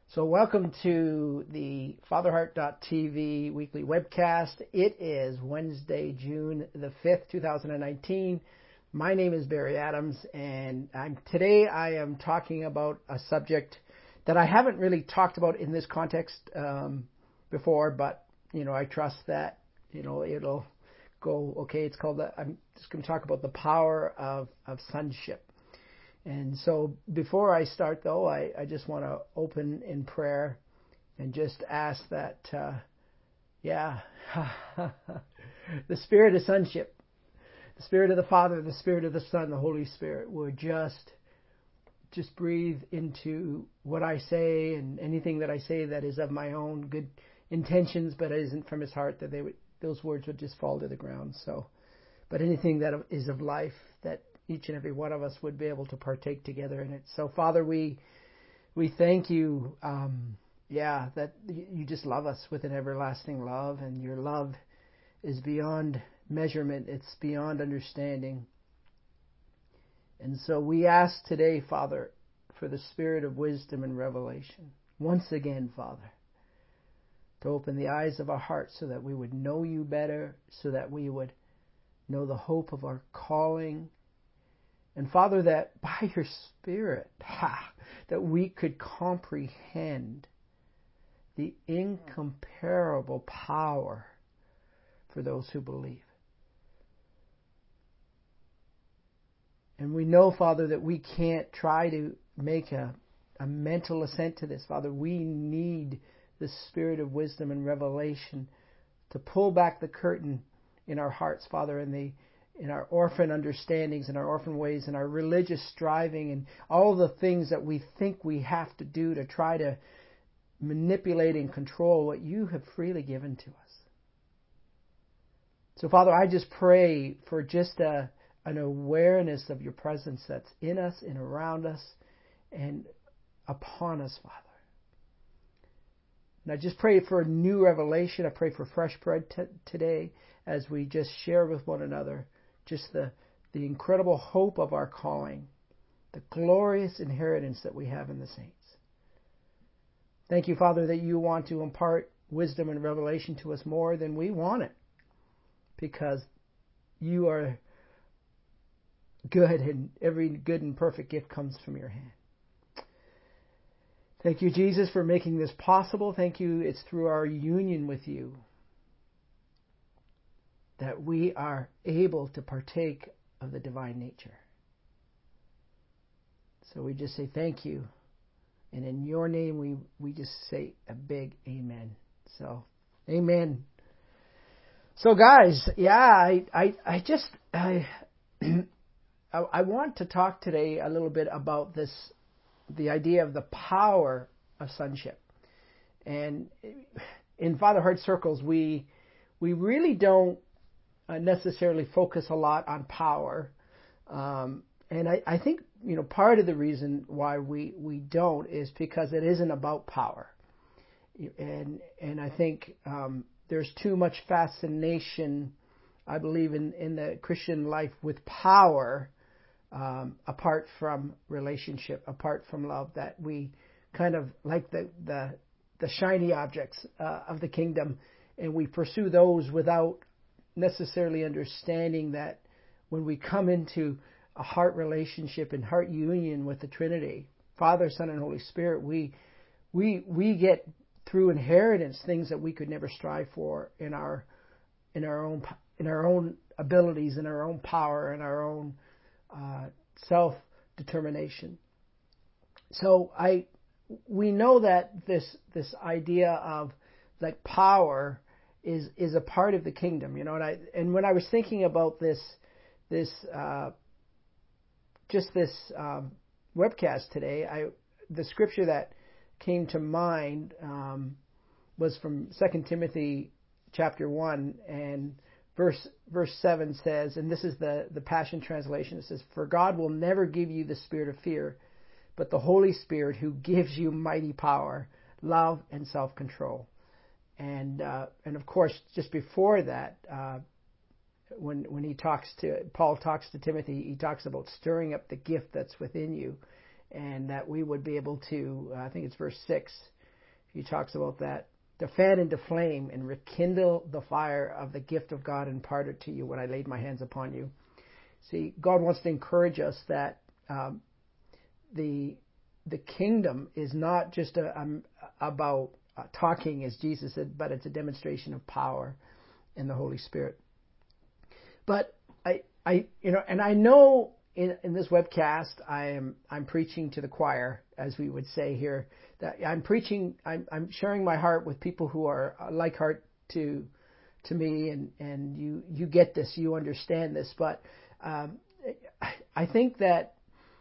So welcome to the FatherHeart.tv weekly webcast. It is Wednesday, June the 5th, 2019. My name is Barry Adams, and today I am talking about a subject that I haven't really talked about in this context before, but, I trust that, it'll go okay. It's called, I'm just going to talk about the power of sonship. And so before I start, though, I just want to open in prayer and just ask that, the spirit of sonship, the spirit of the Father, the spirit of the Son, the Holy Spirit would just breathe into what I say and anything that I say that is of my own good intentions, but isn't from His heart, that those words would just fall to the ground. So, but anything that is of life, that each and every one of us would be able to partake together in it. So, Father, we thank you, that you just love us with an everlasting love, and your love is beyond measurement. It's beyond understanding. And so we ask today, Father, for the spirit of wisdom and revelation. Once again, Father, to open the eyes of our hearts so that we would know you better, so that we would know the hope of our calling. And Father, that by your Spirit, that we could comprehend the incomparable power for those who believe. And we know, Father, that we can't try to make a mental assent to this, Father. We need the spirit of wisdom and revelation to pull back the curtain in our hearts, Father, in our orphan understandings, in our orphan ways, in our religious striving, and all the things that we think we have to do to try to manipulate and control what you have freely given to us. So, Father, I just pray for just an awareness of your presence that's in us and around us and upon us, Father. And I just pray for a new revelation. I pray for fresh bread today as we just share with one another just the incredible hope of our calling, the glorious inheritance that we have in the saints. Thank you, Father, that you want to impart wisdom and revelation to us more than we want it, because you are good, and every good and perfect gift comes from your hand. Thank you, Jesus, for making this possible. Thank you, it's through our union with you that we are able to partake of the divine nature. So we just say thank you. And in your name, we just say a big amen. So, amen. So guys, I want to talk today a little bit about the idea of the power of sonship. And in Father Heart circles, we really don't necessarily focus a lot on power. And I think, part of the reason why we don't is because it isn't about power. And I think there's too much fascination, I believe, in the Christian life with power, apart from relationship, apart from love, that we kind of like the shiny objects of the kingdom, and we pursue those without necessarily understanding that when we come into a heart relationship and heart union with the Trinity, Father, Son, and Holy Spirit, we get through inheritance things that we could never strive for in our own abilities, in our own power, in our own self-determination. So we know that this idea of like power is a part of the kingdom, and when I was thinking about this webcast today, the scripture that came to mind was from 2 Timothy chapter 1, and verse 7 says, and this is the Passion Translation, it says, "For God will never give you the spirit of fear, but the Holy Spirit, who gives you mighty power, love, and self-control." And of course, just before that, when Paul talks to Timothy, he talks about stirring up the gift that's within you, and that we would be able to, I think it's verse 6, he talks about that. To fan into flame and rekindle the fire of the gift of God imparted to you when I laid my hands upon you. See, God wants to encourage us that the kingdom is not just about talking, as Jesus said, but it's a demonstration of power in the Holy Spirit. But I know in this webcast I'm preaching to the choir, as we would say here. That I'm sharing my heart with people who are like heart to me, and you get this, you understand this. But I think that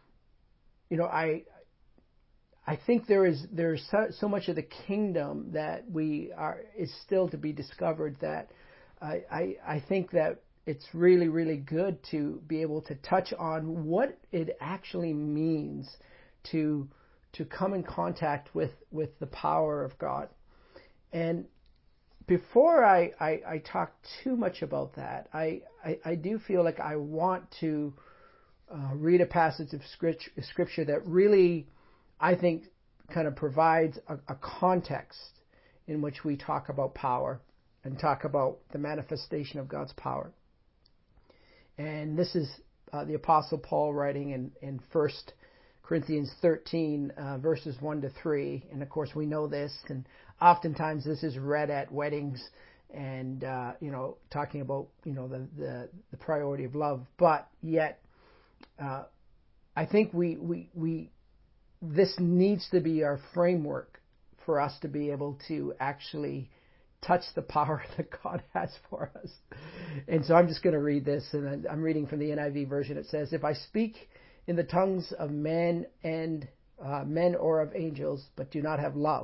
I think there's so much of the kingdom that is still to be discovered, that I think that it's really, really good to be able to touch on what it actually means to come in contact with the power of God. And before I talk too much about that, I do feel like I want to read a passage of scripture that really, I think, kind of provides a context in which we talk about power and talk about the manifestation of God's power. And this is the Apostle Paul writing in 1 Corinthians 13, verses 1 to 3. And of course, we know this, and oftentimes this is read at weddings and, talking about, the priority of love. But yet, I think this needs to be our framework for us to be able to actually touch the power that God has for us. And so I'm just going to read this, and I'm reading from the NIV version. It says, "If I speak in the tongues of men or of angels, but do not have love,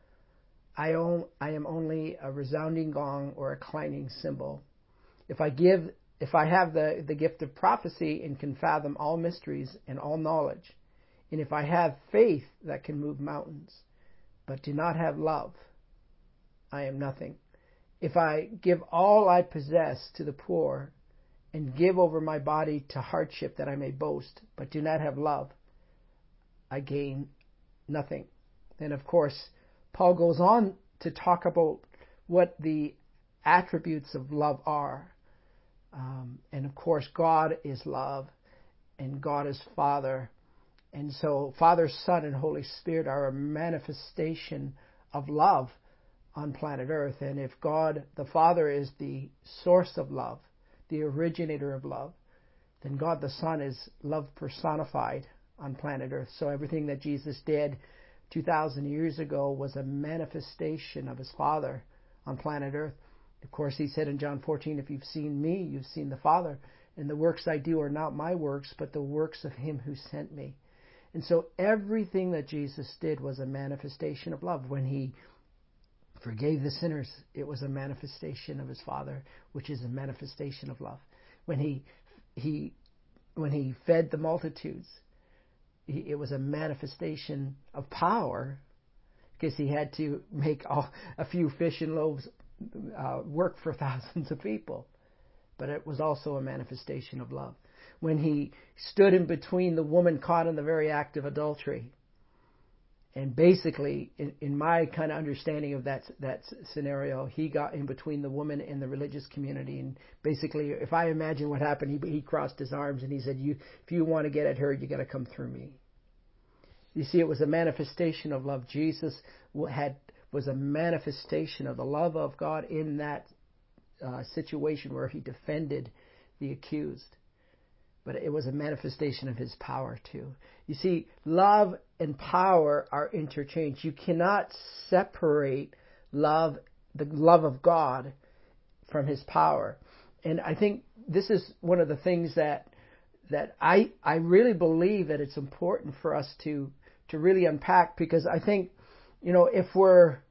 I am only a resounding gong or a clanging cymbal. If I have the gift of prophecy and can fathom all mysteries and all knowledge, and if I have faith that can move mountains, but do not have love, I am nothing. If I give all I possess to the poor and give over my body to hardship that I may boast, but do not have love, I gain nothing." And of course, Paul goes on to talk about what the attributes of love are. And of course, God is love, and God is Father. And so Father, Son, and Holy Spirit are a manifestation of love on planet Earth. And if God the Father is the source of love, the originator of love, then God the Son is love personified on planet Earth. So everything that Jesus did 2,000 years ago was a manifestation of his Father on planet Earth. Of course, he said in John 14, "If you've seen me, you've seen the Father. And the works I do are not my works, but the works of him who sent me." And so everything that Jesus did was a manifestation of love. When he forgave the sinners, it was a manifestation of his Father, which is a manifestation of love. When he fed the multitudes, it was a manifestation of power, because he had to make a few fish and loaves work for thousands of people. But it was also a manifestation of love. When he stood in between the woman caught in the very act of adultery, and basically, in my kind of understanding of that scenario, he got in between the woman and the religious community. And basically, if I imagine what happened, he crossed his arms and he said, if you want to get at her, you got to come through me. You see, it was a manifestation of love. Jesus was a manifestation of the love of God in that situation where he defended the accused. But it was a manifestation of his power too. You see, love and power are interchanged. You cannot separate the love of God from his power. And I think this is one of the things that I really believe that it's important for us to really unpack, because I think, if we're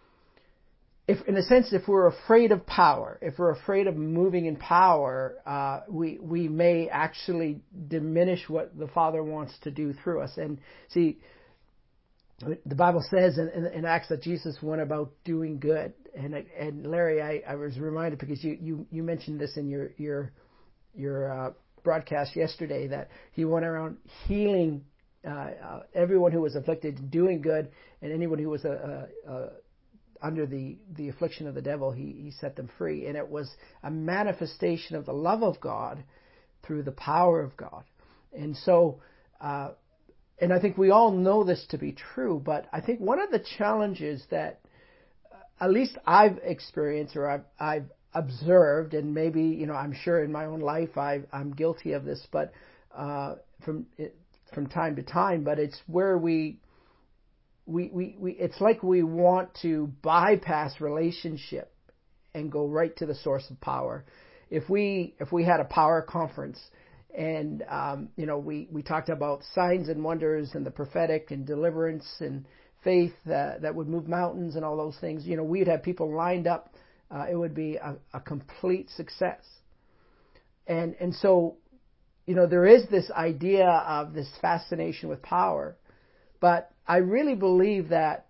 afraid of power, if we're afraid of moving in power, we may actually diminish what the Father wants to do through us. And see, the Bible says in Acts that Jesus went about doing good. And Larry, I was reminded, because you mentioned this in your broadcast yesterday, that he went around healing everyone who was afflicted doing good, and anyone who was under the affliction of the devil, he set them free. And it was a manifestation of the love of God through the power of God. And so, and I think we all know this to be true, but I think one of the challenges that at least I've experienced or I've observed, and maybe, I'm sure in my own life I'm guilty of this, but from time to time, but it's where we it's like we want to bypass relationship and go right to the source of power. If we had a power conference and we talked about signs and wonders and the prophetic and deliverance and faith that would move mountains and all those things, we'd have people lined up. It would be a complete success. And so, there is this idea of this fascination with power, but I really believe that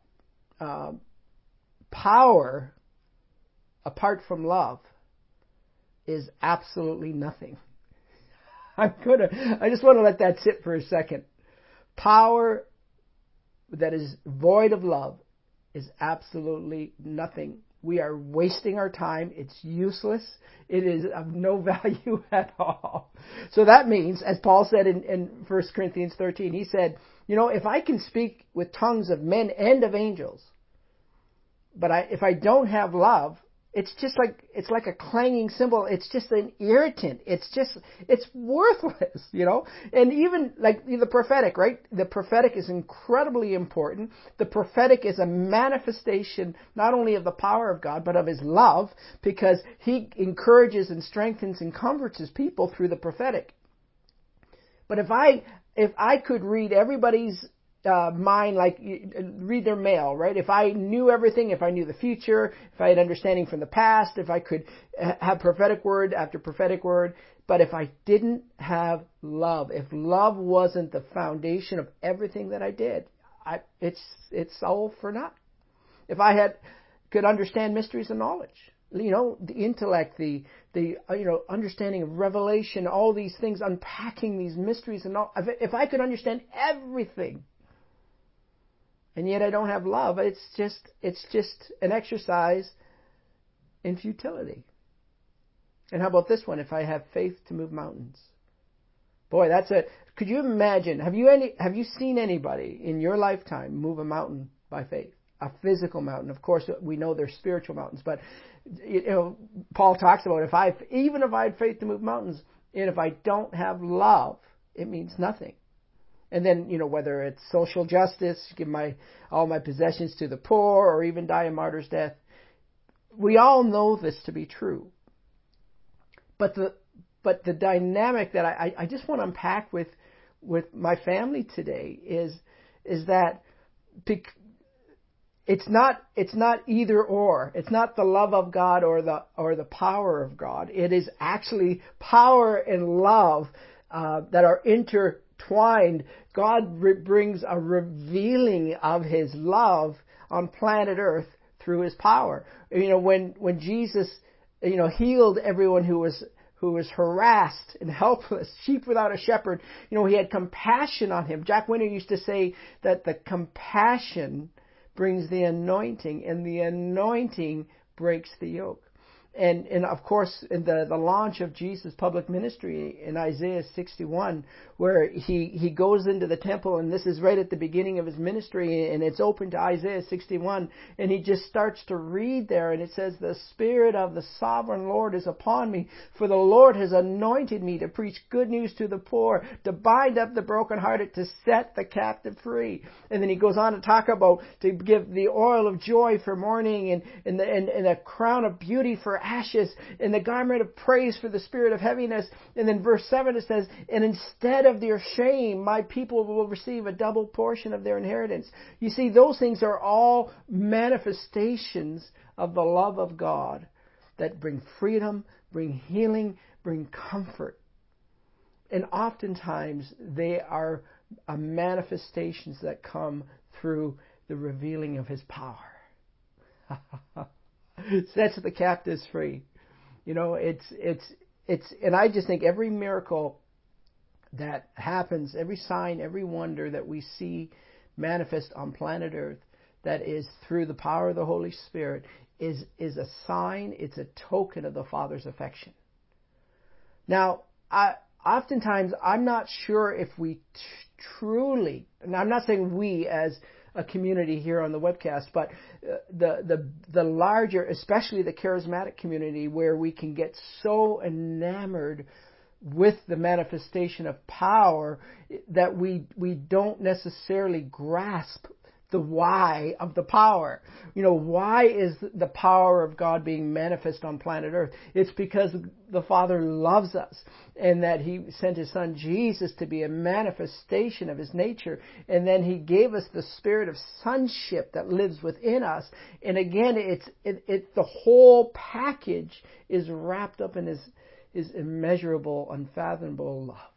power, apart from love, is absolutely nothing. I just want to let that sit for a second. Power that is void of love is absolutely nothing. We are wasting our time. It's useless. It is of no value at all. So that means, as Paul said in 1 Corinthians 13, he said, if I can speak with tongues of men and of angels, but if I don't have love, it's like a clanging cymbal. It's just an irritant. It's worthless, And even like the prophetic, right? The prophetic is incredibly important. The prophetic is a manifestation not only of the power of God, but of His love, because He encourages and strengthens and comforts His people through the prophetic. But if I could read everybody's mind, like read their mail, right? If I knew everything, if I knew the future, if I had understanding from the past, if I could have prophetic word after prophetic word, but if I didn't have love, if love wasn't the foundation of everything that I did, it's all for naught. If I could understand mysteries of knowledge, the intellect, the understanding of revelation, all these things, unpacking these mysteries and all, if I could understand everything, and yet I don't have love, it's just an exercise in futility. And how about this one? If I have faith to move mountains. Boy, could you imagine, have you seen anybody in your lifetime move a mountain by faith? A physical mountain. Of course, we know they're spiritual mountains, but Paul talks about even if I had faith to move mountains, and if I don't have love, it means nothing. And then, whether it's social justice, give all my possessions to the poor, or even die a martyr's death. We all know this to be true. But the dynamic that I just want to unpack with my family today is that it's not either or. It's not the love of God or the power of God. It is actually power and love that are intertwined. God brings a revealing of His love on planet Earth through His power. When Jesus, healed everyone who was harassed and helpless, sheep without a shepherd, He had compassion on him. Jack Winter used to say that the compassion brings the anointing, and the anointing breaks the yoke. And of course, in the launch of Jesus' public ministry in Isaiah 61, where he goes into the temple, and this is right at the beginning of His ministry, and it's open to Isaiah 61, and he just starts to read there, and it says, "The Spirit of the Sovereign Lord is upon me, for the Lord has anointed me to preach good news to the poor, to bind up the brokenhearted, to set the captive free." And then he goes on to talk about to give the oil of joy for mourning, and a crown of beauty for ashes, and the garment of praise for the spirit of heaviness. And then verse 7 it says, "And instead of their shame, my people will receive a double portion of their inheritance." You see, those things are all manifestations of the love of God that bring freedom, bring healing, bring comfort. And oftentimes they are manifestations that come through the revealing of His power. Sets the captives free. It's and I just think every miracle that happens, every sign, every wonder that we see manifest on planet Earth that is through the power of the Holy Spirit is a sign, it's a token of the Father's affection. Now, oftentimes I'm not sure if we truly, and I'm not saying we as a community here on the webcast, but the larger, especially the charismatic community, where we can get so enamored with the manifestation of power that we don't necessarily grasp the why of the power. You know, why is the power of God being manifest on planet Earth? It's because the Father loves us and that He sent His Son Jesus to be a manifestation of His nature. And then He gave us the spirit of sonship that lives within us. And again, it's the whole package is wrapped up in His immeasurable, unfathomable love.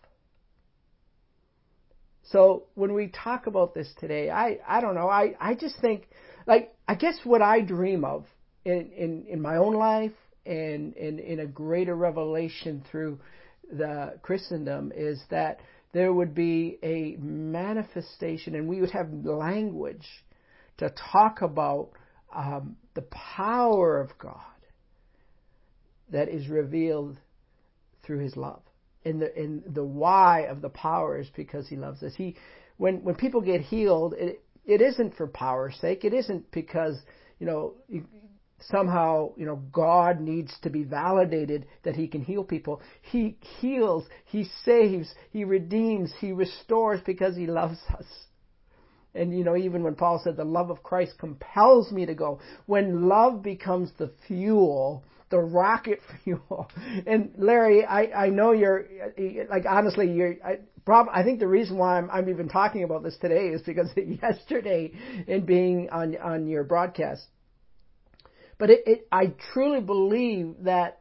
So when we talk about this today, I don't know, I just think, like, I guess what I dream of in my own life and in a greater revelation through the Christendom is that there would be a manifestation and we would have language to talk about the power of God that is revealed through His love. And the why of the power is because He loves us. When people get healed, it isn't for power's sake. It isn't because, somehow, God needs to be validated that He can heal people. He heals, He saves, He redeems, He restores because He loves us. And, even when Paul said the love of Christ compels me to go, when love becomes the fuel, the rocket fuel. And Larry, I know you're, like, honestly, I think the reason why I'm even talking about this today is because yesterday in being on your broadcast. But I truly believe that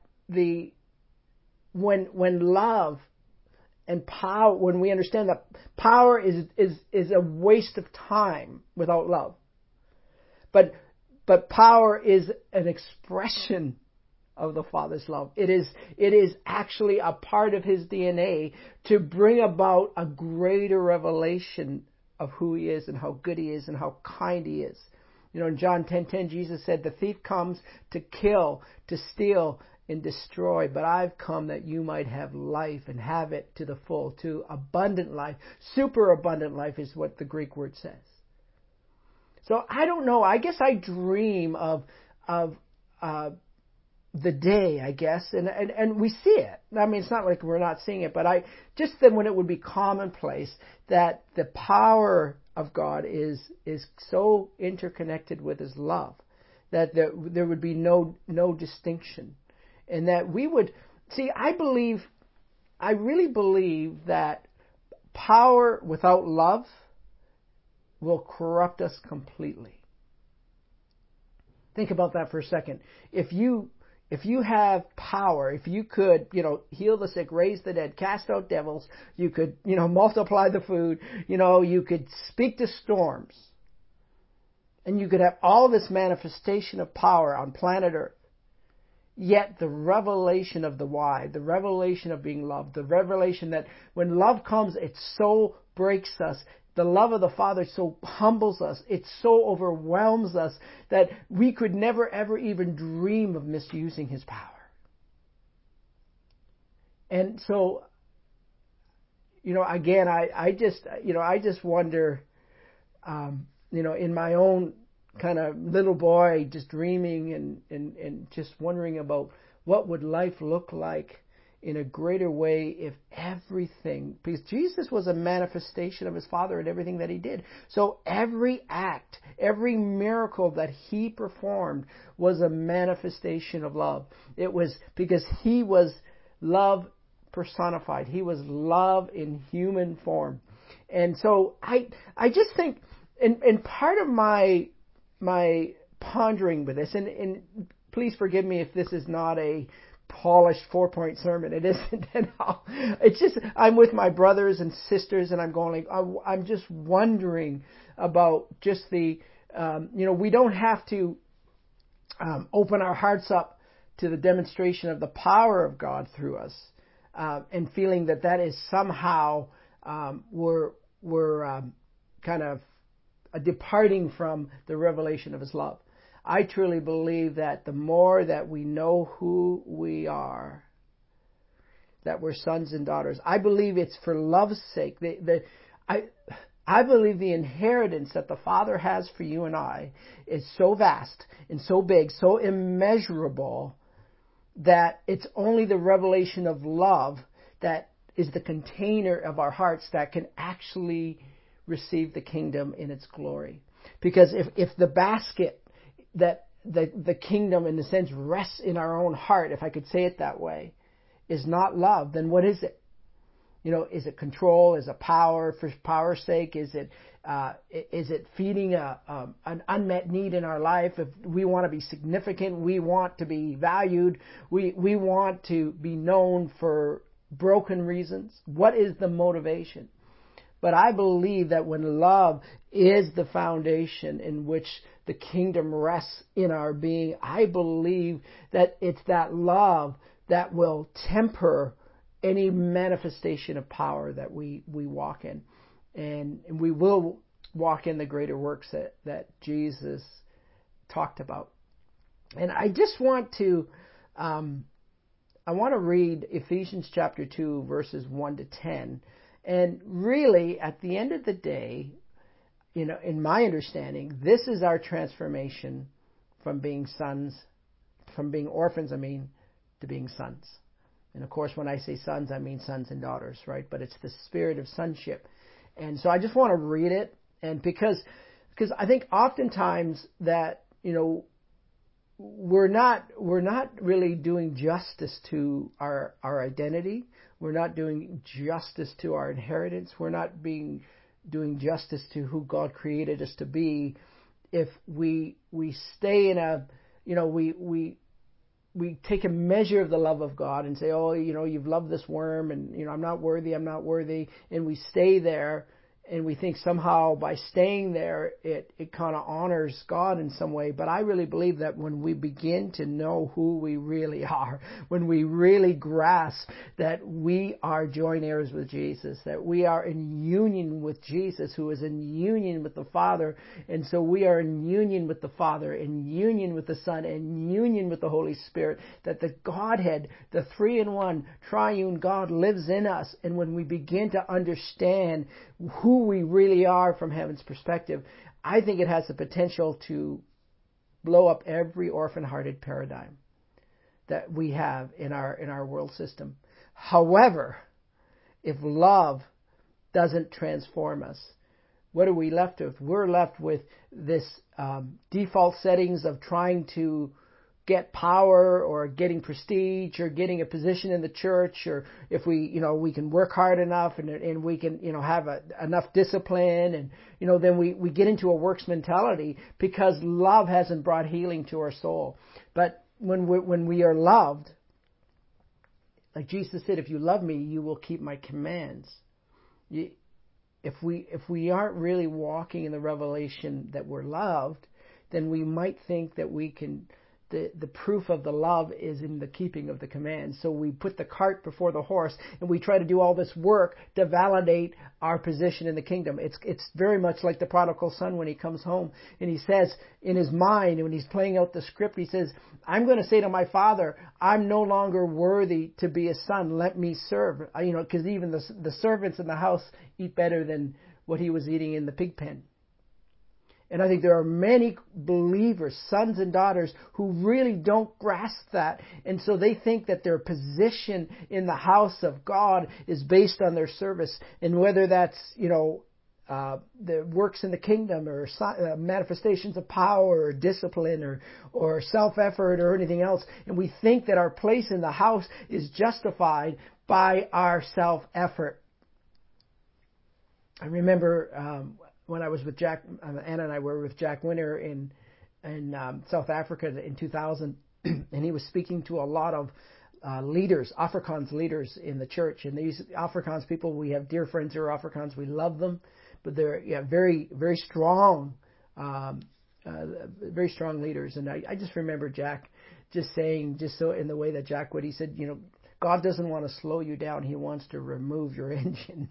when love and power, when we understand that power is a waste of time without love. But power is an expression of the Father's love. It is actually a part of His DNA to bring about a greater revelation of who He is and how good He is and how kind He is. In John 10:10, Jesus said, "The thief comes to kill, to steal, and destroy, but I've come that you might have life and have it to the full," to abundant life. Super abundant life is what the Greek word says. So I don't know. I guess I dream of the day, I guess, and we see it. I mean, it's not like we're not seeing it, but just then when it would be commonplace that the power of God is so interconnected with His love that there would be no distinction, and that we would see. I really believe that power without love will corrupt us completely. Think about that for a second. If you have power, if you could, heal the sick, raise the dead, cast out devils, you could, multiply the food, you could speak to storms, and you could have all this manifestation of power on planet Earth. Yet the revelation of the why, the revelation of being loved, the revelation that when love comes, it so breaks us. The love of the Father so humbles us, it so overwhelms us that we could never ever even dream of misusing His power. And so, again, I just wonder, in my own kind of little boy, just dreaming and just wondering about what would life look like in a greater way if everything, because Jesus was a manifestation of His Father in everything that He did. So every act, every miracle that He performed was a manifestation of love. It was because He was love personified. He was love in human form. And so I just think, and part of my pondering with this, and please forgive me if this is not a polished 4-point sermon. It isn't at all. It's just, I'm with my brothers and sisters and I'm going like, I'm just wondering about just the, we don't have to open our hearts up to the demonstration of the power of God through us. and feeling that is somehow we're kind of departing from the revelation of His love. I truly believe that the more that we know who we are, that we're sons and daughters. I believe it's for love's sake. I believe the inheritance that the Father has for you and I is so vast and so big, so immeasurable, that it's only the revelation of love that is the container of our hearts that can actually receive the kingdom in its glory. Because if the basket that the kingdom, in a sense, rests in our own heart, if I could say it that way, is not love, then what is it? Is it control? Is it power for power's sake? Is it feeding an unmet need in our life? If we want to be significant, we want to be valued, we want to be known for broken reasons. What is the motivation? But I believe that when love is the foundation in which the kingdom rests in our being, I believe that it's that love that will temper any manifestation of power that we walk in. And we will walk in the greater works that Jesus talked about. And I just want to, I want to read Ephesians chapter 2, verses 1 to 10. And really, at the end of the day, in my understanding, this is our transformation from being orphans, to being sons. And of course, when I say sons, I mean sons and daughters, right? But it's the spirit of sonship. And so I just want to read it. And because I think oftentimes that, we're not really doing justice to our identity. We're not doing justice to our inheritance. We're not doing justice to who God created us to be if we stay in we take a measure of the love of God and say, oh, you've loved this worm, and I'm not worthy, and we stay there, and we think somehow by staying there it kind of honors God in some way. But I really believe that when we begin to know who we really are, when we really grasp that we are joint heirs with Jesus, that we are in union with Jesus, who is in union with the Father, and so we are in union with the Father, in union with the Son, in union with the Holy Spirit, that the Godhead, the three-in-one triune God, lives in us. And when we begin to understand who we really are from heaven's perspective, I think it has the potential to blow up every orphan-hearted paradigm that we have in our world system. However, if love doesn't transform us, what are we left with? We're left with this default settings of trying to get power or getting prestige or getting a position in the church, or if we can work hard enough and we can have enough discipline, and then we get into a works mentality because love hasn't brought healing to our soul. But when we are loved, like Jesus said, if you love me, you will keep my commands. If we aren't really walking in the revelation that we're loved, then we might think that we can. The proof of the love is in the keeping of the commands. So we put the cart before the horse, and we try to do all this work to validate our position in the kingdom. It's very much like the prodigal son when he comes home, and he says in his mind, when he's playing out the script, he says, I'm going to say to my father, I'm no longer worthy to be a son. Let me serve. Because even the servants in the house eat better than what he was eating in the pig pen. And I think there are many believers, sons and daughters, who really don't grasp that. And so they think that their position in the house of God is based on their service. And whether that's, the works in the kingdom or manifestations of power or discipline or self-effort or anything else. And we think that our place in the house is justified by our self-effort. I remember when I was with Jack, Anna and I were with Jack Winter in South Africa in 2000, and he was speaking to a lot of leaders, Afrikaans leaders in the church. And these Afrikaans people, we have dear friends who are Afrikaans. We love them, but they're very, very strong, very strong leaders. And I just remember Jack just saying, just so in the way that Jack would, he said, God doesn't want to slow you down. He wants to remove your engine.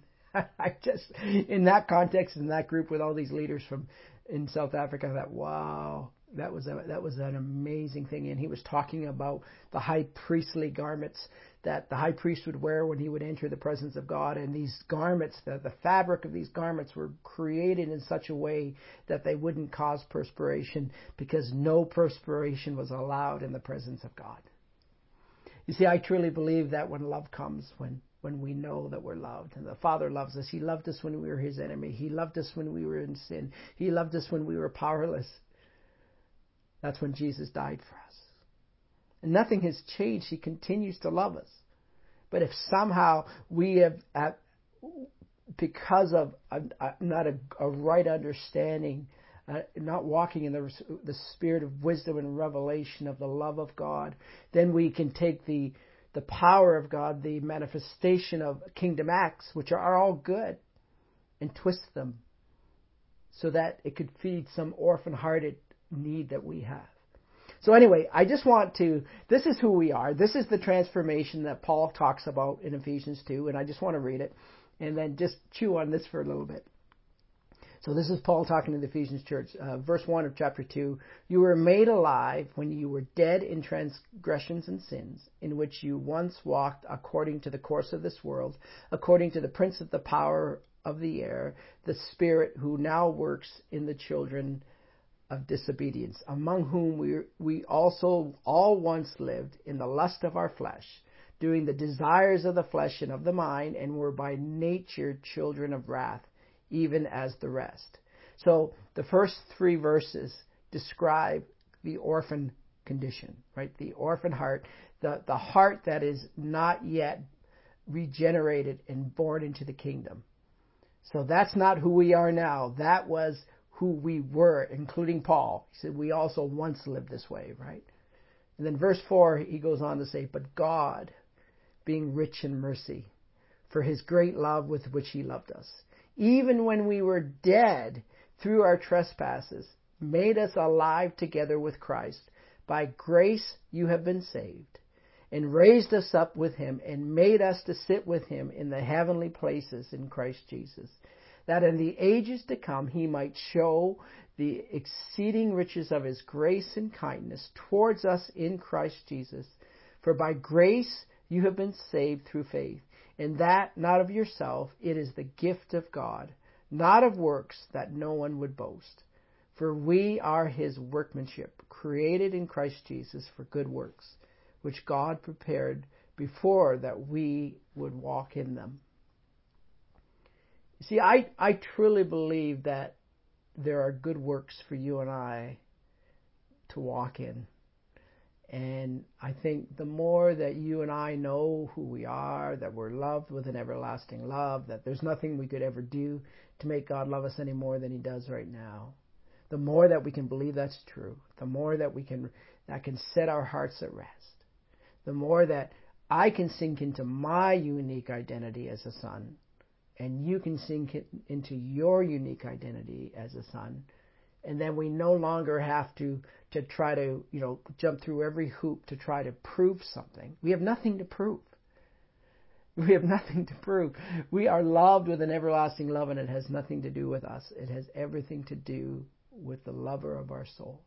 In that context, in that group with all these leaders in South Africa, I thought, wow, that was an amazing thing. And he was talking about the high priestly garments that the high priest would wear when he would enter the presence of God. And these garments, the fabric of these garments were created in such a way that they wouldn't cause perspiration, because no perspiration was allowed in the presence of God. You see, I truly believe that when love comes, when we know that we're loved, and the Father loves us. He loved us when we were His enemy. He loved us when we were in sin. He loved us when we were powerless. That's when Jesus died for us. And nothing has changed. He continues to love us. But if somehow we have, because of not a right understanding, not walking in the spirit of wisdom and revelation of the love of God, then we can take the power of God, the manifestation of kingdom acts, which are all good, and twist them so that it could feed some orphan-hearted need that we have. So anyway, I just want to, this is who we are. This is the transformation that Paul talks about in Ephesians 2, and I just want to read it and then just chew on this for a little bit. So this is Paul talking to the Ephesians church, verse 1 of chapter 2. You were made alive when you were dead in transgressions and sins, in which you once walked according to the course of this world, according to the prince of the power of the air, the spirit who now works in the children of disobedience, among whom we also all once lived in the lust of our flesh, doing the desires of the flesh and of the mind, and were by nature children of wrath, even as the rest. So the first 3 verses describe the orphan condition, right? The orphan heart, the heart that is not yet regenerated and born into the kingdom. So that's not who we are now. That was who we were, including Paul. He said we also once lived this way, right? And then verse 4, he goes on to say, but God, being rich in mercy, for His great love with which He loved us, even when we were dead through our trespasses, made us alive together with Christ. By grace you have been saved, and raised us up with Him, and made us to sit with Him in the heavenly places in Christ Jesus, that in the ages to come He might show the exceeding riches of His grace and kindness towards us in Christ Jesus. For by grace you have been saved through faith, and that not of yourself, it is the gift of God, not of works, that no one would boast. For we are His workmanship, created in Christ Jesus for good works, which God prepared before that we would walk in them. You see, I truly believe that there are good works for you and I to walk in. And I think the more that you and I know who we are, that we're loved with an everlasting love, that there's nothing we could ever do to make God love us any more than He does right now, the more that we can believe that's true, the more that that can set our hearts at rest, the more that I can sink into my unique identity as a son, and you can sink into your unique identity as a son. And then we no longer have to try to, jump through every hoop to try to prove something. We have nothing to prove. We have nothing to prove. We are loved with an everlasting love, and it has nothing to do with us. It has everything to do with the lover of our soul.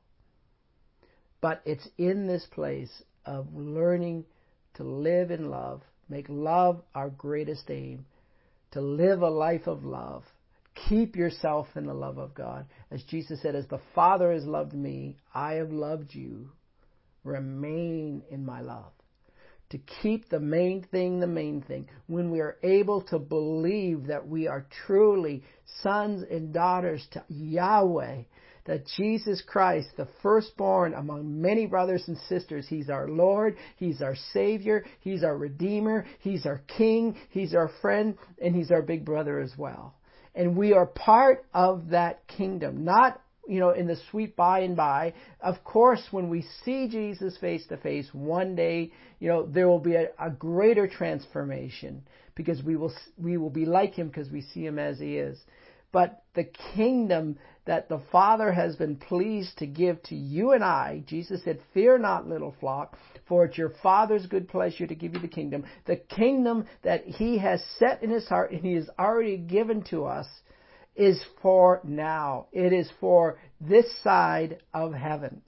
But it's in this place of learning to live in love, make love our greatest aim, to live a life of love. Keep yourself in the love of God. As Jesus said, as the Father has loved me, I have loved you. Remain in my love. To keep the main thing, when we are able to believe that we are truly sons and daughters to Yahweh, that Jesus Christ, the firstborn among many brothers and sisters, He's our Lord, He's our Savior, He's our Redeemer, He's our King, He's our friend, and He's our big brother as well. And we are part of that kingdom, not, in the sweet by and by. Of course, when we see Jesus face to face one day, there will be a greater transformation, because we will be like Him because we see Him as He is. but the kingdom that the Father has been pleased to give to you and I. Jesus said, "Fear not, little flock, for it's your Father's good pleasure to give you the kingdom." The kingdom that He has set in His heart and He has already given to us is for now. It is for this side of heaven.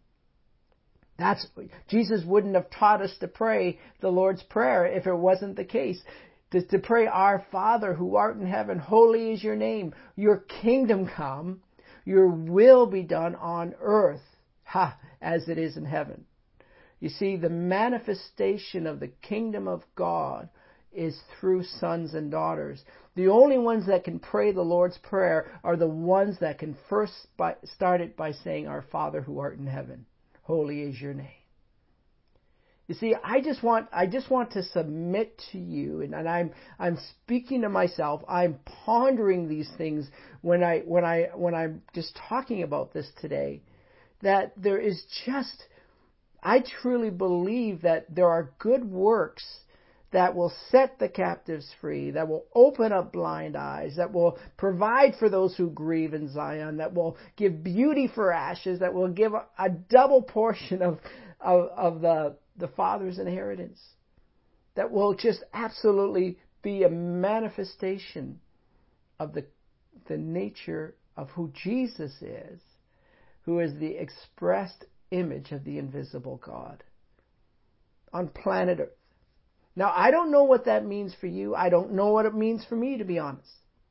Jesus wouldn't have taught us to pray the Lord's Prayer if it wasn't the case. To pray, "Our Father who art in heaven, holy is your name. Your kingdom come, your will be done on earth, as it is in heaven." You see, the manifestation of the kingdom of God is through sons and daughters. The only ones that can pray the Lord's Prayer are the ones that can first start it by saying, "Our Father who art in heaven, holy is your name." You see, I just want to submit to you, and I'm speaking to myself. I'm pondering these things when I'm just talking about this today. That there is just, I truly believe that there are good works that will set the captives free, that will open up blind eyes, that will provide for those who grieve in Zion, that will give beauty for ashes, that will give a double portion of the Father's inheritance, that will just absolutely be a manifestation of the nature of who Jesus is, who is the expressed image of the invisible God on planet Earth. Now, I don't know what that means for you. I don't know what it means for me, to be honest.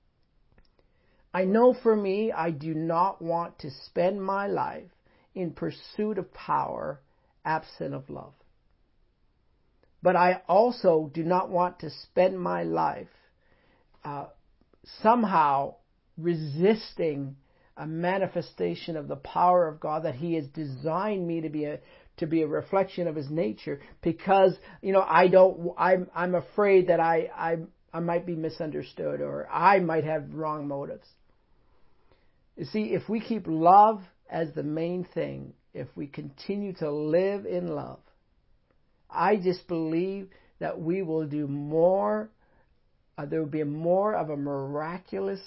I know for me, I do not want to spend my life in pursuit of power absent of love. But I also do not want to spend my life somehow resisting a manifestation of the power of God, that He has designed me to be a reflection of His nature, because I'm afraid that I might be misunderstood, or I might have wrong motives. You see, if we keep love as the main thing, if we continue to live in love, I just believe that we will do more. There will be more of a miraculous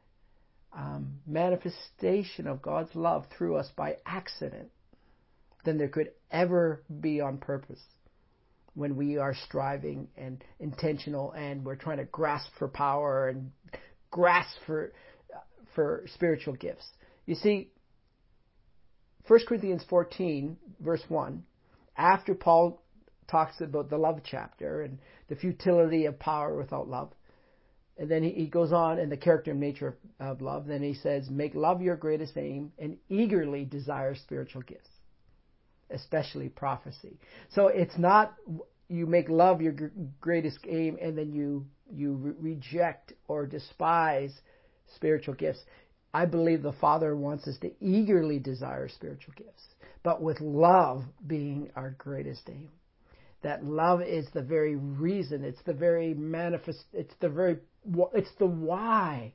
manifestation of God's love through us by accident than there could ever be on purpose, when we are striving and intentional and we're trying to grasp for power and grasp for spiritual gifts. You see, 1 Corinthians 14, verse 1, after Paul talks about the love chapter and the futility of power without love, and then he goes on in the character and nature of love, then he says, "Make love your greatest aim and eagerly desire spiritual gifts, especially prophecy." So it's not you make love your greatest aim and then you reject or despise spiritual gifts. I believe the Father wants us to eagerly desire spiritual gifts, but with love being our greatest aim. That love is the very reason, it's the very it's the why.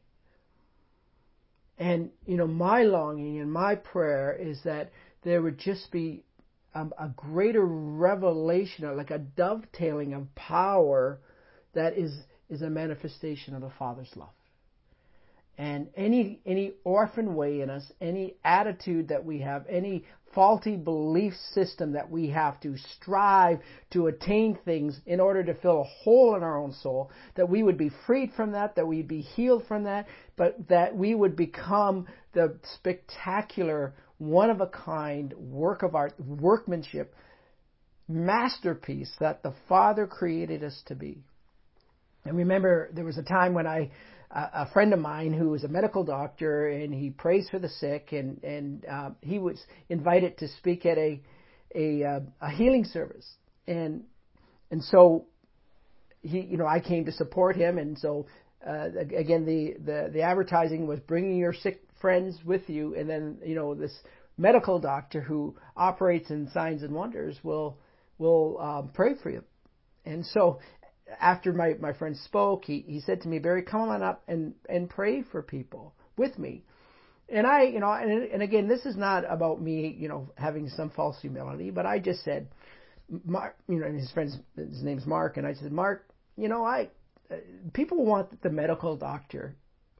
And, my longing and my prayer is that there would just be a greater revelation, or like a dovetailing of power that is a manifestation of the Father's love. And any orphan way in us, any attitude that we have, any faulty belief system that we have to strive to attain things in order to fill a hole in our own soul, that we would be freed from that we'd be healed from that, but that we would become the spectacular, one-of-a-kind work of art, workmanship, masterpiece that the Father created us to be. And remember, there was a time when a friend of mine who was a medical doctor, and he prays for the sick, and he was invited to speak at a healing service, and so I came to support him, and so again the advertising was bringing your sick friends with you, and then this medical doctor who operates in signs and wonders will pray for you. And so after my friend spoke, he said to me, "Barry, come on up and pray for people with me." And I, and again, this is not about me, having some false humility, but I just said, Mark, and his name's Mark, and I said, "Mark, people want the medical doctor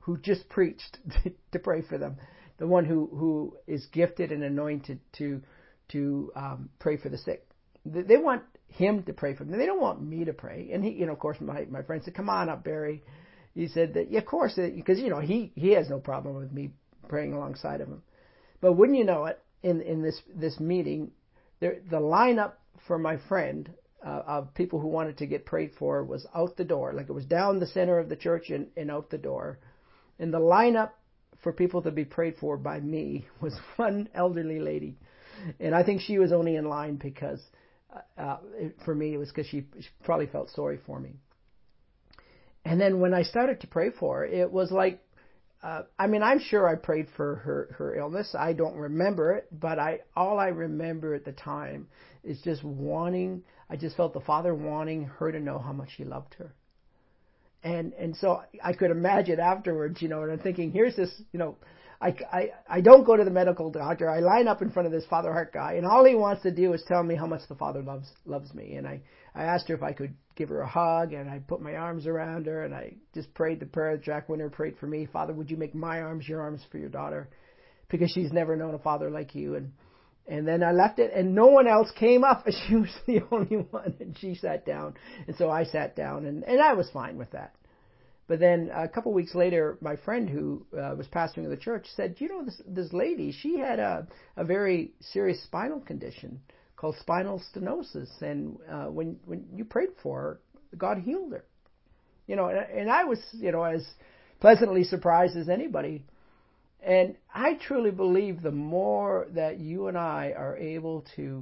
who just preached to pray for them, the one who is gifted and anointed to pray for the sick. They want him to pray for them. They don't want me to pray. And he, of course, my friend said, "Come on up, Barry." He said that, yeah, of course, because he has no problem with me praying alongside of him. But wouldn't you know it, in this meeting, the lineup for my friend of people who wanted to get prayed for was out the door. Like, it was down the center of the church and out the door. And the lineup for people to be prayed for by me was one elderly lady. And I think she was only in line because, for me, it was because she probably felt sorry for me. And then when I started to pray for her, it was like, I'm sure I prayed for her illness. I don't remember it, but all I remember at the time is just I just felt the Father wanting her to know how much He loved her. And so I could imagine afterwards, and I'm thinking, here's this, I don't go to the medical doctor. I line up in front of this Father Heart guy, and all he wants to do is tell me how much the Father loves me. And I asked her if I could give her a hug, and I put my arms around her, and I just prayed the prayer that Jack Winter prayed for me. Father, would you make my arms your arms for your daughter? Because she's never known a father like you. And then I left it, and no one else came up. She was the only one, and she sat down. And so I sat down, and I was fine with that. But then a couple of weeks later, my friend who was pastoring the church said, this lady, she had a very serious spinal condition called spinal stenosis. And when you prayed for her, God healed her. And I was, as pleasantly surprised as anybody. And I truly believe the more that you and I are able to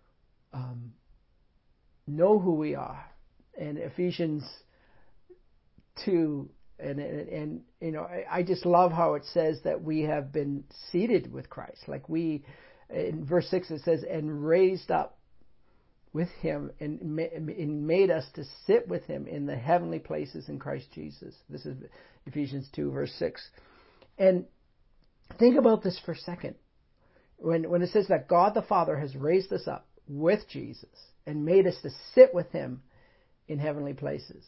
know who we are, and Ephesians 2, and I just love how it says that we have been seated with Christ. Like in verse 6 it says, and raised up with Him and made us to sit with Him in the heavenly places in Christ Jesus. This is Ephesians 2 verse 6. And think about this for a second. When it says that God the Father has raised us up with Jesus and made us to sit with Him in heavenly places.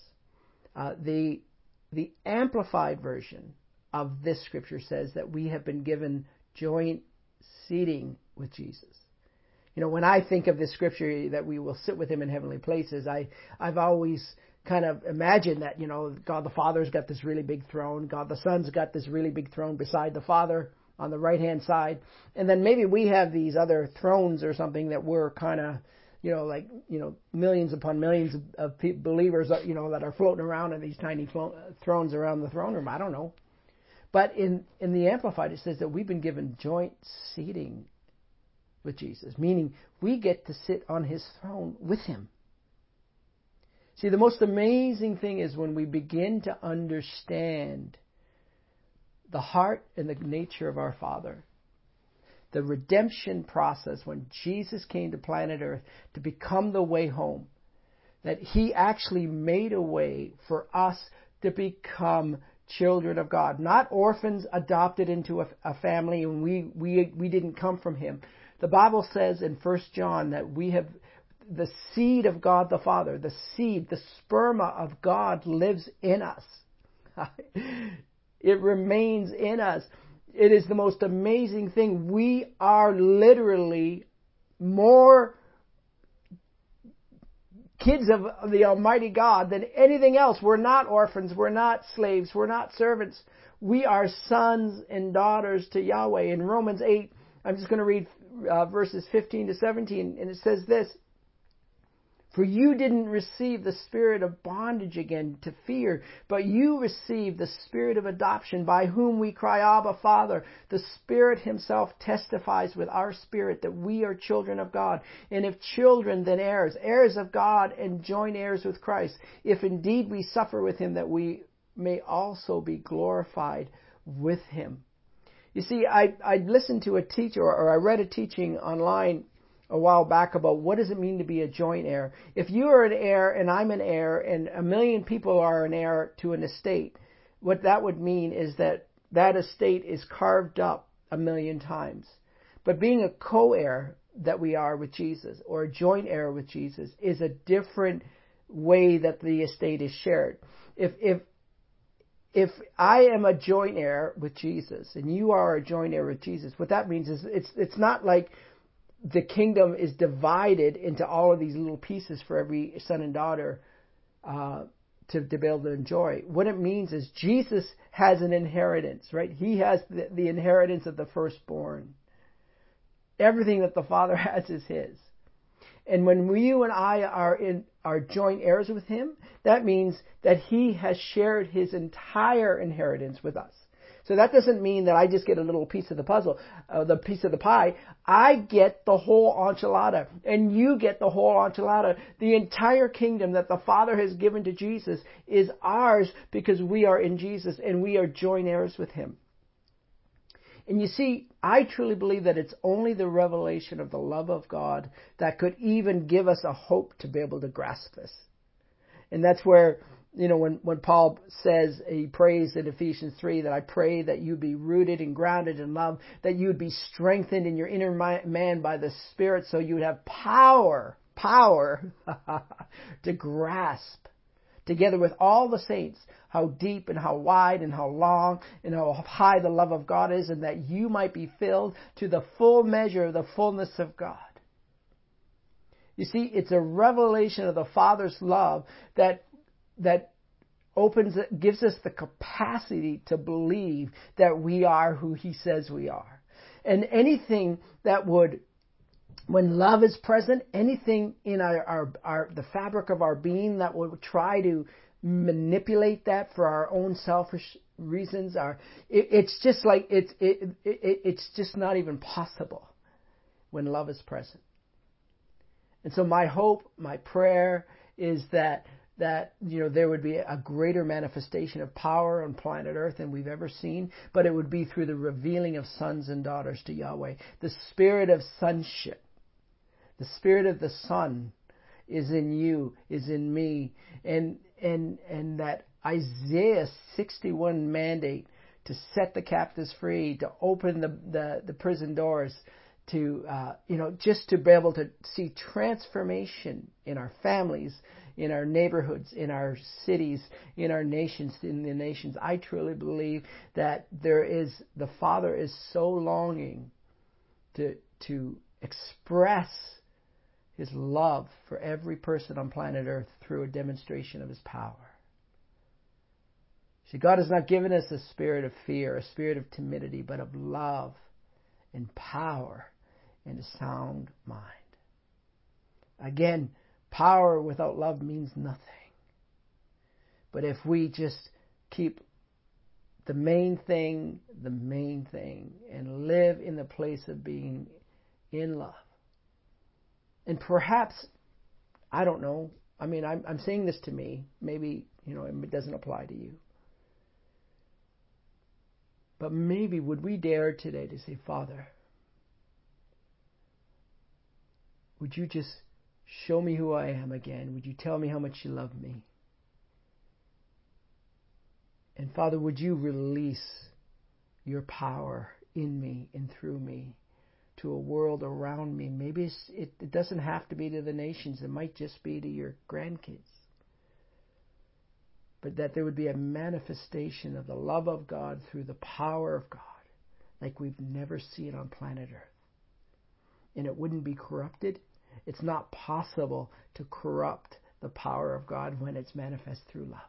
The Amplified version of this scripture says that we have been given joint seating with Jesus. When I think of this scripture that we will sit with Him in heavenly places, I've always kind of imagined that, God the Father's got this really big throne. God the Son's got this really big throne beside the Father on the right-hand side. And then maybe we have these other thrones or something that we're kind of, millions upon millions of believers, that are floating around in these tiny thrones around the throne room. I don't know. But in the Amplified, it says that we've been given joint seating with Jesus, meaning we get to sit on His throne with Him. See, the most amazing thing is when we begin to understand the heart and the nature of our Father. The redemption process, when Jesus came to planet Earth to become the way home, that He actually made a way for us to become children of God, not orphans adopted into a family, and we didn't come from Him. The Bible says in 1 John that we have the seed of God the Father, the seed, the sperma of God lives in us. It remains in us. It is the most amazing thing. We are literally more kids of the Almighty God than anything else. We're not orphans. We're not slaves. We're not servants. We are sons and daughters to Yahweh. In Romans 8, I'm just going to read verses 15 to 17, and it says this. For you didn't receive the spirit of bondage again to fear, but you received the spirit of adoption, by whom we cry, Abba, Father. The Spirit Himself testifies with our spirit that we are children of God. And if children, then heirs, heirs of God and joint heirs with Christ. If indeed we suffer with Him, that we may also be glorified with Him. You see, I listened to a teacher, or I read a teaching online a while back about what does it mean to be a joint heir. If you are an heir and I'm an heir and a million people are an heir to an estate, what that would mean is that estate is carved up a million times. But being a co-heir that we are with Jesus, or a joint heir with Jesus, is a different way that the estate is shared. If if I am a joint heir with Jesus and you are a joint heir with Jesus, what that means is it's not like the kingdom is divided into all of these little pieces for every son and daughter to be able to enjoy. What it means is Jesus has an inheritance, right? He has the inheritance of the firstborn. Everything that the Father has is His. And when you and I are joint heirs with Him, that means that He has shared His entire inheritance with us. So that doesn't mean that I just get a little piece of the puzzle, the piece of the pie. I get the whole enchilada, and you get the whole enchilada. The entire kingdom that the Father has given to Jesus is ours because we are in Jesus and we are joint heirs with Him. And you see, I truly believe that it's only the revelation of the love of God that could even give us a hope to be able to grasp this. And that's where, when Paul says, he prays in Ephesians 3, that I pray that you be rooted and grounded in love, that you would be strengthened in your inner man by the Spirit so you would have power to grasp, together with all the saints, how deep and how wide and how long and how high the love of God is, and that you might be filled to the full measure of the fullness of God. You see, it's a revelation of the Father's love that gives us the capacity to believe that we are who He says we are. And anything that would, when love is present, anything in the fabric of our being that would try to manipulate that for our own selfish reasons, it's just not even possible when love is present. And so my hope, my prayer is that there would be a greater manifestation of power on planet Earth than we've ever seen, but it would be through the revealing of sons and daughters to Yahweh. The spirit of sonship, the spirit of the Son is in you, is in me, and that Isaiah 61 mandate to set the captives free, to open the prison doors, to just to be able to see transformation in our families, in our neighborhoods, in our cities, in our nations, in the nations. I truly believe that the Father is so longing to express His love for every person on planet Earth through a demonstration of His power. See, God has not given us a spirit of fear, a spirit of timidity, but of love and power and a sound mind. Again, power without love means nothing. But if we just keep the main thing, and live in the place of being in love. And perhaps, I don't know, I'm saying this to me, maybe, it doesn't apply to you. But maybe would we dare today to say, Father, would you just show me who I am again? Would you tell me how much you love me? And Father, would you release your power in me and through me to a world around me? Maybe it doesn't have to be to the nations. It might just be to your grandkids. But that there would be a manifestation of the love of God through the power of God like we've never seen on planet Earth. And it wouldn't be corrupted. It's not possible to corrupt the power of God when it's manifest through love.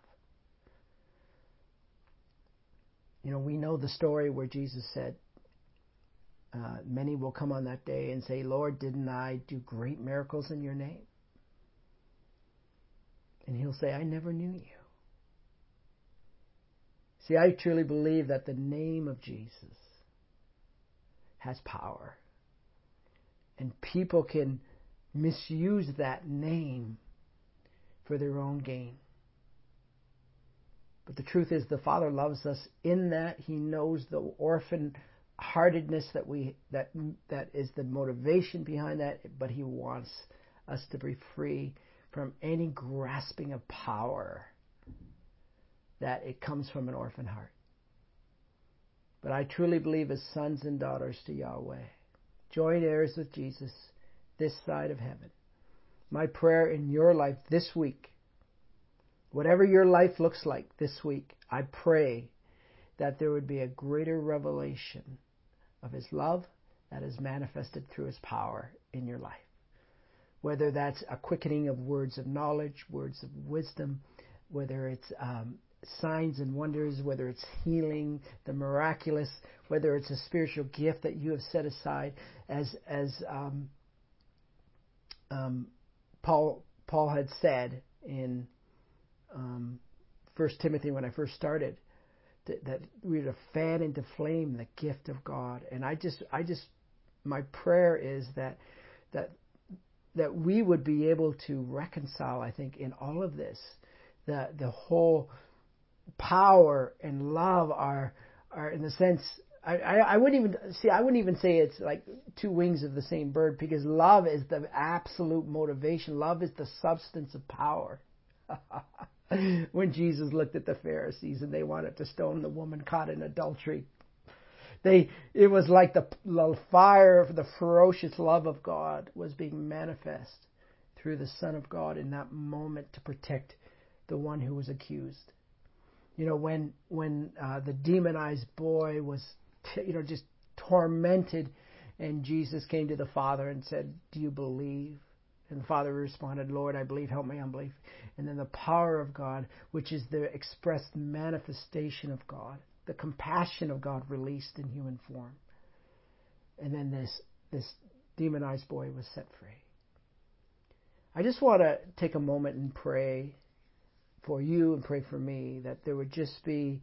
We know the story where Jesus said, many will come on that day and say, Lord, didn't I do great miracles in your name? And He'll say, I never knew you. See, I truly believe that the name of Jesus has power. And people can misuse that name for their own gain. But the truth is the Father loves us in that He knows the orphan-heartedness that is the motivation behind that, but He wants us to be free from any grasping of power that it comes from an orphan heart. But I truly believe as sons and daughters to Yahweh, joint heirs with Jesus this side of heaven. My prayer in your life this week Whatever your life looks like this week, I pray that there would be a greater revelation of His love that is manifested through His power in your life. Whether that's a quickening of words of knowledge, words of wisdom, whether it's signs and wonders, whether it's healing, the miraculous, whether it's a spiritual gift that you have set aside, as Paul had said in 1 Timothy when I first started, that we're to fan into flame the gift of God. And my prayer is that we would be able to reconcile, I think, in all of this, the whole power and love are in the sense, I wouldn't even say it's like two wings of the same bird, because love is the absolute motivation. Love is the substance of power. When Jesus looked at the Pharisees and they wanted to stone the woman caught in adultery, it was like the fire of the ferocious love of God was being manifest through the Son of God in that moment to protect the one who was accused. You know, when the demonized boy was, just tormented, and Jesus came to the Father and said, "Do you believe?" And the Father responded, "Lord, I believe, help my unbelief." And then the power of God, which is the expressed manifestation of God, the compassion of God released in human form. And then this demonized boy was set free. I just want to take a moment and pray for you and pray for me that there would just be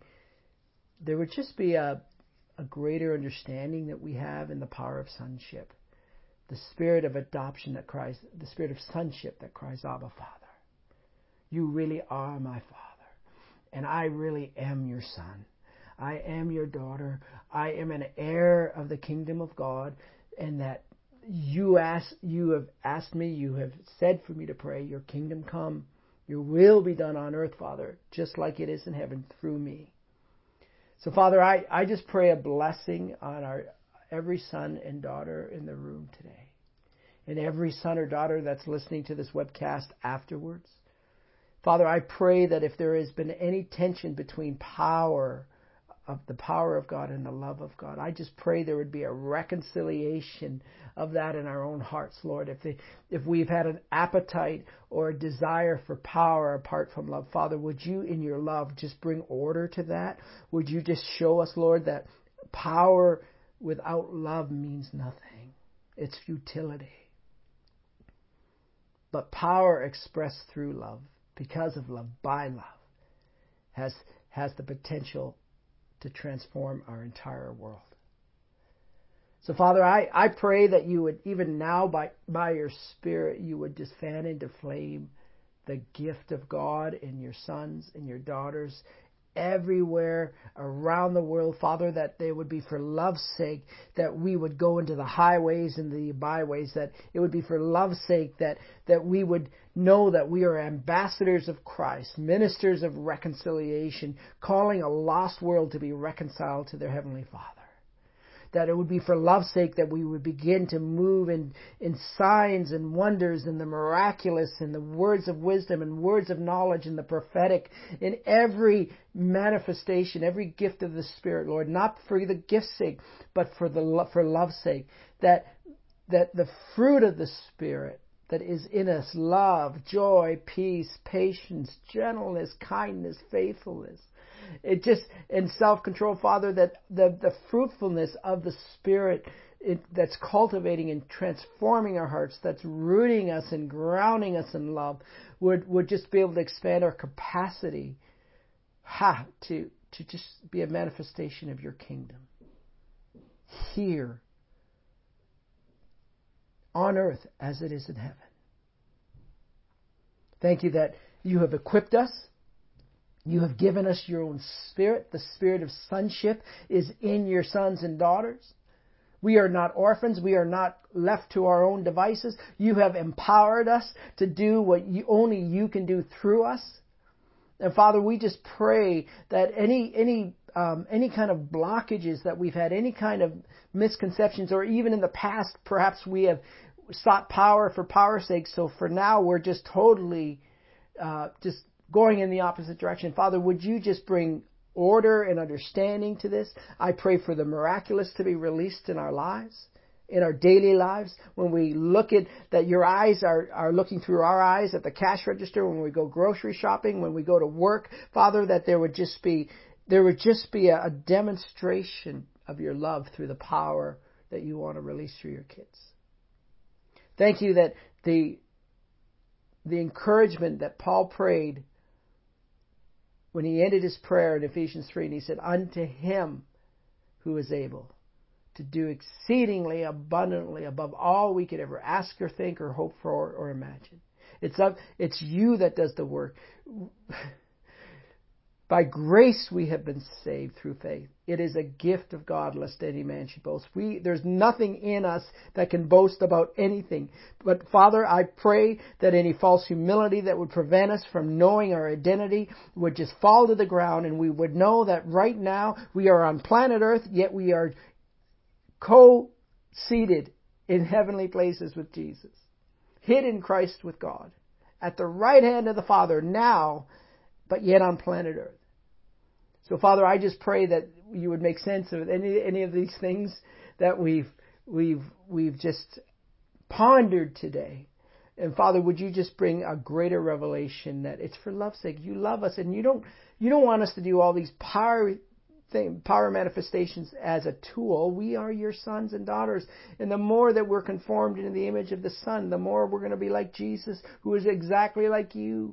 a greater understanding that we have in the power of sonship. The spirit of adoption that cries, the spirit of sonship that cries, "Abba, Father. You really are my Father, and I really am your son. I am your daughter. I am an heir of the kingdom of God, and that you have asked me, you have said for me to pray, your kingdom come, your will be done on earth, Father, just like it is in heaven through me." So, Father, I just pray a blessing on every son and daughter in the room today, and every son or daughter that's listening to this webcast afterwards. Father, I pray that if there has been any tension between the power of God and the love of God, I just pray there would be a reconciliation of that in our own hearts, Lord. If we've had an appetite or a desire for power apart from love, Father, would you in your love just bring order to that? Would you just show us, Lord, that power without love means nothing. It's futility. But power expressed through love, because of love, by love, has the potential to transform our entire world. So, Father, I pray that you would, even now, by your Spirit, you would just fan into flame the gift of God in your sons and your daughters everywhere around the world, Father, that they would be for love's sake, that we would go into the highways and the byways, that it would be for love's sake, that we would know that we are ambassadors of Christ, ministers of reconciliation, calling a lost world to be reconciled to their Heavenly Father. That it would be for love's sake that we would begin to move in signs and wonders and the miraculous and the words of wisdom and words of knowledge and the prophetic, in every manifestation, every gift of the Spirit, Lord, not for the gift's sake, but for love's sake. That the fruit of the Spirit that is in us, love, joy, peace, patience, gentleness, kindness, faithfulness, and self-control, Father, that the fruitfulness of the Spirit that's cultivating and transforming our hearts, that's rooting us and grounding us in love, would just be able to expand our capacity to just be a manifestation of your kingdom here on earth as it is in heaven. Thank you that you have equipped us. You have given us your own Spirit. The Spirit of sonship is in your sons and daughters. We are not orphans. We are not left to our own devices. You have empowered us to do what only you can do through us. And Father, we just pray that any kind of blockages that we've had, any kind of misconceptions, or even in the past, perhaps we have sought power for power's sake. So for now, we're just totally just going in the opposite direction. Father, would you just bring order and understanding to this? I pray for the miraculous to be released in our lives, in our daily lives. When we look at that, your eyes are looking through our eyes at the cash register, when we go grocery shopping, when we go to work, Father, that there would just be a demonstration of your love through the power that you want to release through your kids. Thank you that the encouragement that Paul prayed when he ended his prayer in Ephesians 3, and he said, unto him who is able to do exceedingly abundantly above all we could ever ask or think or hope for or imagine. It's you that does the work. By grace we have been saved through faith. It is a gift of God, lest any man should boast. There's nothing in us that can boast about anything. But Father, I pray that any false humility that would prevent us from knowing our identity would just fall to the ground, and we would know that right now we are on planet Earth, yet we are co-seated in heavenly places with Jesus, hid in Christ with God, at the right hand of the Father now, but yet on planet Earth. So, Father, I just pray that you would make sense of any of these things that we've just pondered today. And Father, would you just bring a greater revelation that it's for love's sake. You love us, and you don't want us to do all these power manifestations as a tool. We are your sons and daughters, and the more that we're conformed into the image of the Son, the more we're going to be like Jesus, who is exactly like you.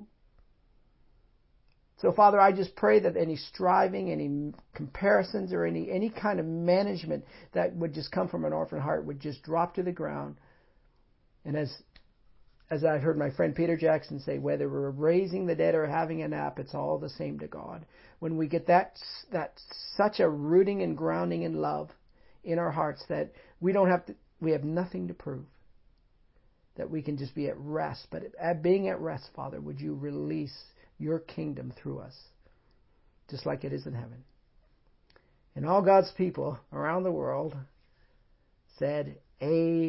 So, Father, I just pray that any striving, any comparisons, or any kind of management that would just come from an orphan heart would just drop to the ground. And as I heard my friend Peter Jackson say, whether we're raising the dead or having a nap, it's all the same to God. When we get that such a rooting and grounding in love in our hearts that we have nothing to prove, that we can just be at rest. But at being at rest, Father, would you release your kingdom through us, just like it is in heaven. And all God's people around the world said, Amen.